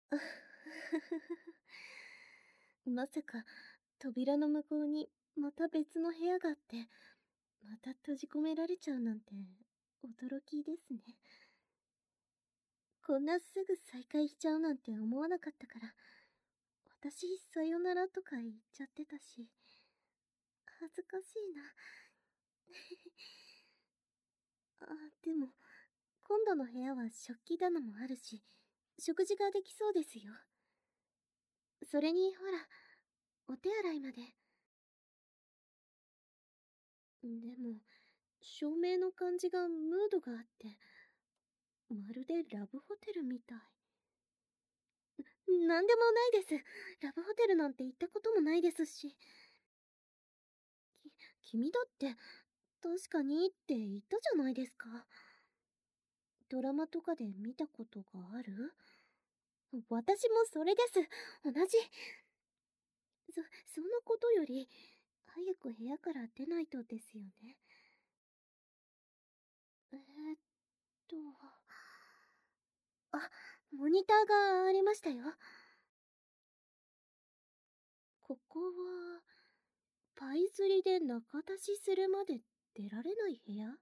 まさか、扉の向こうにまた別の部屋があって、また閉じ込められちゃうなんて、驚きですね。こんなすぐ再会しちゃうなんて思わなかったから、私、さよならとか言っちゃってたし、恥ずかしいな。あ、でも、今度の部屋は食器棚もあるし、食事ができそうですよ。それに、ほら、お手洗いまで。でも、照明の感じがムードがあって、まるでラブホテルみたい。なんでもないです。ラブホテルなんて行ったこともないですし。君だって、確かにって言ったじゃないですか。ドラマとかで見たことがある？私もそれです。同じ。そのことより、早く部屋から出ないとですよね。えーっと、あ、モニターがありましたよ。ここは、パイ釣りで仲出しするまで出られない部屋？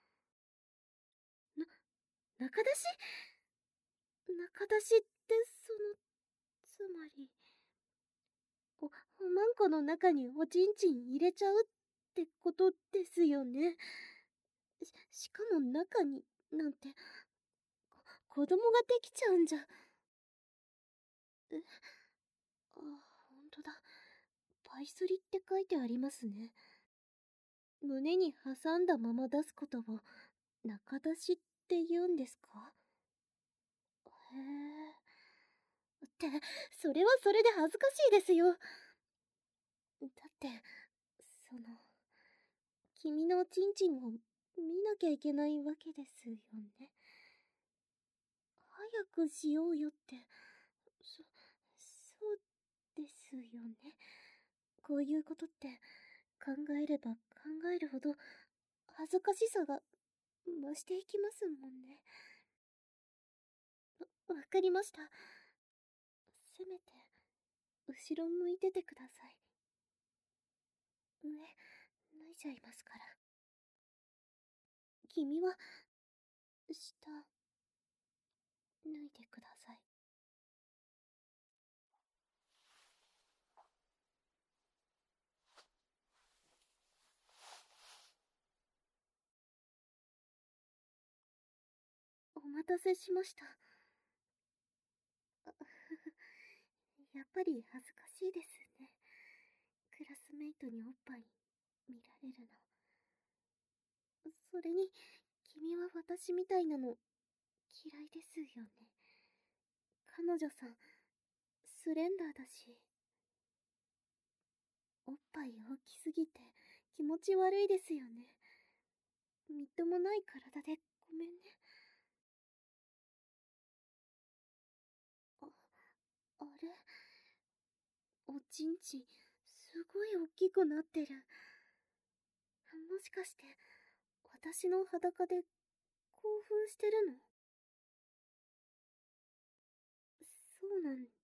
仲出し？仲出しって、つまり、おまんこの中におちんちん入れちゃうってことですよね。しかも中に、なんて、子供ができちゃうんじゃ。あ、ほんとだ。パイスリって書いてありますね。胸に挟んだまま出すことを中出しって言うんですか？へえ。って、それはそれで恥ずかしいですよ。だって、その、君のおちんちんを見なきゃいけないわけですよね。早くしようよって、そうですよね。こういうことって考えれば考えるほど恥ずかしさが増していきますもんね。わかりました。せめて、後ろ向いててください。上、脱いじゃいますから。君は、下、脱いでください。お待たせしました。やっぱり恥ずかしいですね。クラスメイトにおっぱい見られるの。それに、君は私みたいなの嫌いですよね。彼女さん、スレンダーだし。おっぱい大きすぎて気持ち悪いですよね。みっともない体でごめんね。あ、あれ、おちんちん、すごい大きくなってる。もしかして、私の裸で興奮してるの？そうなんだ。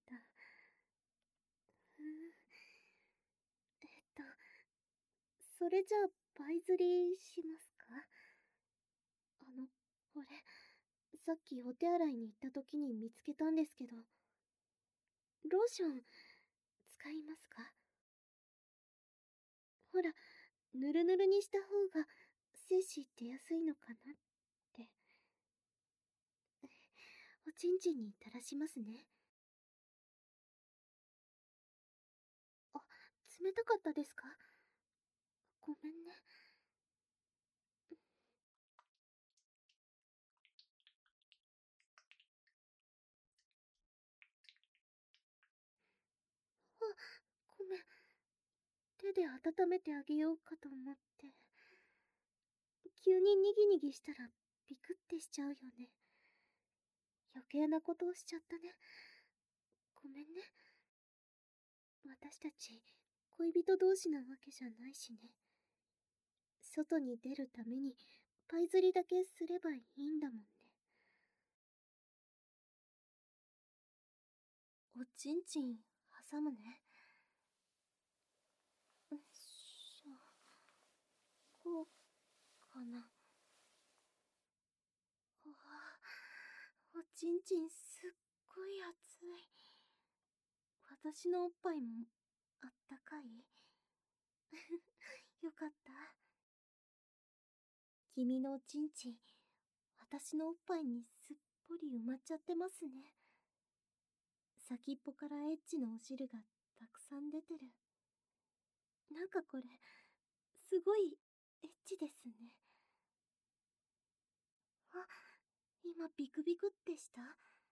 えっと、それじゃあ、倍釣りしますか？これ、さっきお手洗いに行った時に見つけたんですけど、ローション、使いますか？ほら、ぬるぬるにした方が、精子出やすいのかなって。おちんちんに垂らしますね。あ、冷たかったですか？ごめんね。あ、ごめん。手で温めてあげようかと思って。急にニギニギしたら、ビクってしちゃうよね。余計なことをしちゃったね。ごめんね。私たち、恋人同士なわけじゃないしね。外に出るために、パイ釣りだけすればいいんだもんね。 おちんちん挟むね。よいしょ。こうかな。わあ、おちんちんすっごい熱い。私のおっぱいもあったかい？よかった。君のおちんちん、私のおっぱいにすっぽり埋まっちゃってますね。先っぽからエッチのお汁がたくさん出てる。なんかこれ、すごいエッチですね。あ、今ビクビクってした？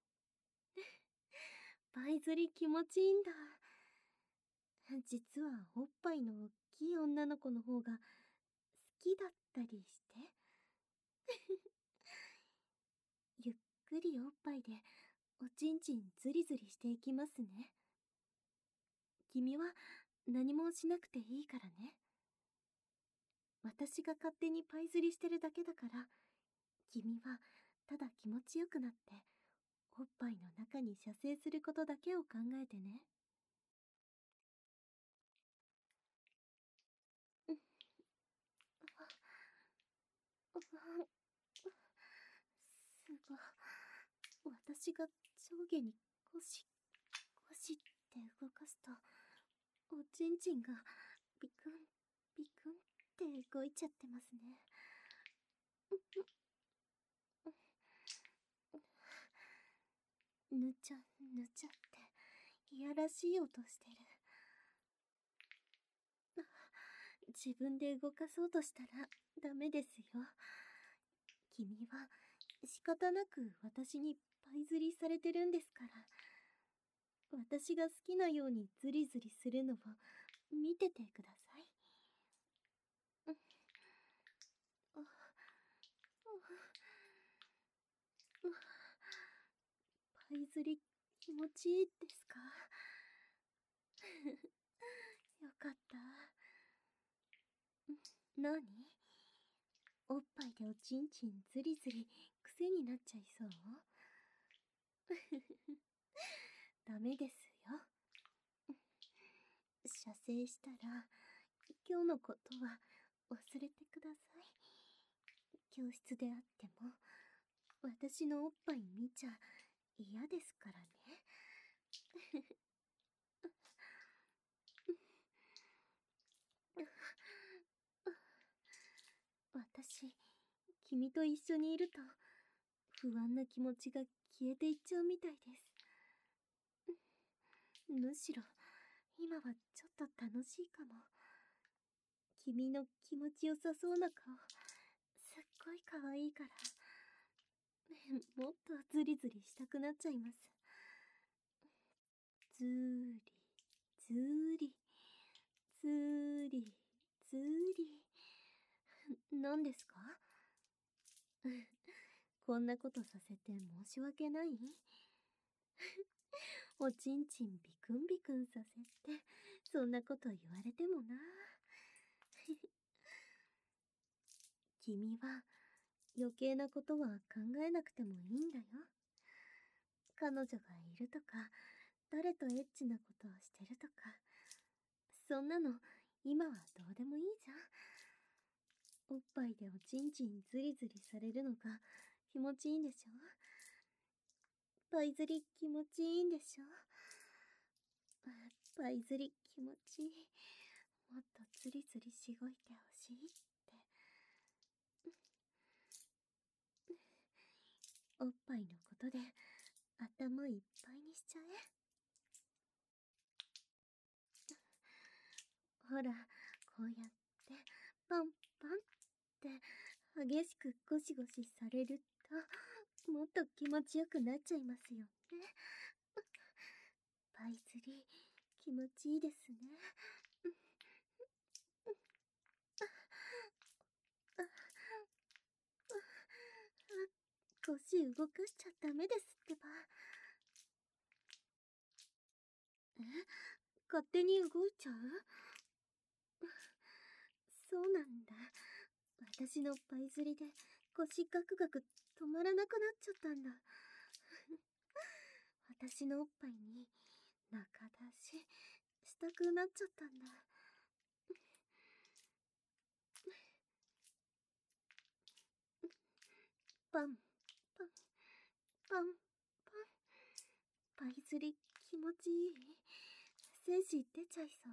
バイ釣り気持ちいいんだ。実はおっぱいの大きい女の子の方が好きだったりして。ゆっくりおっぱいでおちんちんズリズリしていきますね。君は何もしなくていいからね。私が勝手にパイ釣りしてるだけだから、君はただ気持ちよくなっておっぱいの中に射精することだけを考えてね。うん。すご私が上下にゴシゴシって動かすと、おちんちんがビクンビクンって動いちゃってますね。ぬちゃぬちゃっていやらしい音してる。自分で動かそうとしたらダメですよ。君は仕方なく私にパイ釣りされてるんですから。私が好きなようにズリズリするのを見ててください。パイ釣り気持ちいいですか？よかった。何？おっぱいでおちんちんズリズリ癖になっちゃいそう？ダメですよ。射精したら今日のことは忘れてください。教室であっても私のおっぱい見ちゃ嫌ですからね。私、君と一緒にいると不安な気持ちが消えていっちゃうみたいです。むしろ今はちょっと楽しいかも。君の気持ちよさそうな顔、すっごい可愛いから、もっとズリズリしたくなっちゃいます。ズーリ、ズーリ、ズーリ、ズーリ。何ですか？こんなことさせて申し訳ない？おちんちんビクンビクンさせて、そんなこと言われてもな。君は余計なことは考えなくてもいいんだよ。彼女がいるとか、誰とエッチなことをしてるとか、そんなの今はどうでもいいじゃん。おっぱいでおちんちんズリズリされるのが気持ちいいんでしょ？パイ釣り気持ちいいんでしょ？パイ釣り気持ちいい。もっとズリズリしごいてほしいって。おっぱいのことで頭いっぱいにしちゃえ。ほら、こうやってパンパンって激しくゴシゴシされるともっと気持ちよくなっちゃいますよね。パイ釣り気持ちいいですね。腰動かしちゃダメですってば。え、勝手に動いちゃう？そうなんだ。私のパイ釣りで腰ガクガク止まらなくなっちゃったんだ。私のおっぱいに中出ししたくなっちゃったんだ。パン、パン、パン、パン。パイ釣り気持ちいい？精子出ちゃいそう？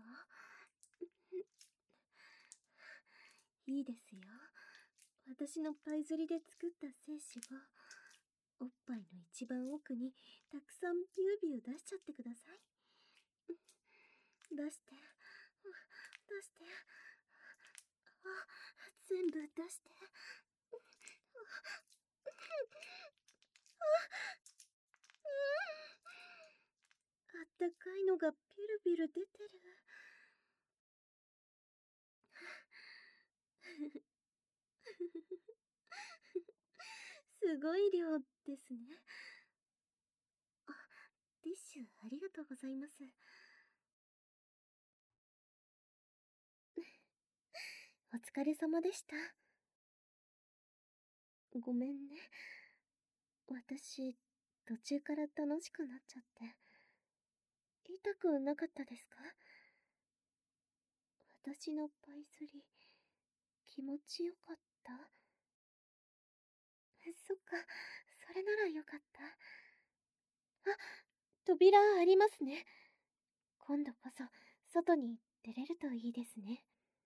いいですよ。私のパイ釣りで作った精子を、おっぱいの一番奥にたくさんビュービュー出しちゃってください。出して、出して、あ、全部出して。あったかいのがピルピル出てる。すごい量ですね。あ、ティッシュありがとうございます。お疲れ様でした。ごめんね。私、途中から楽しくなっちゃって。痛くなかったですか？私のパイ釣り、気持ちよかった？そっか、それならよかった。あ、扉ありますね。今度こそ、外に出れるといいですね。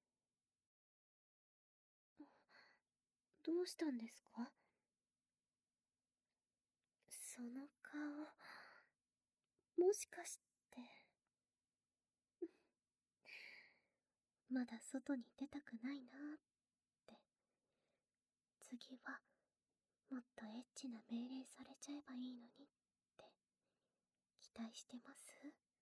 どうしたんですか？その顔、もしかして。まだ外に出たくないなーって。次は、もっとエッチな命令されちゃえばいいのにって、期待してます？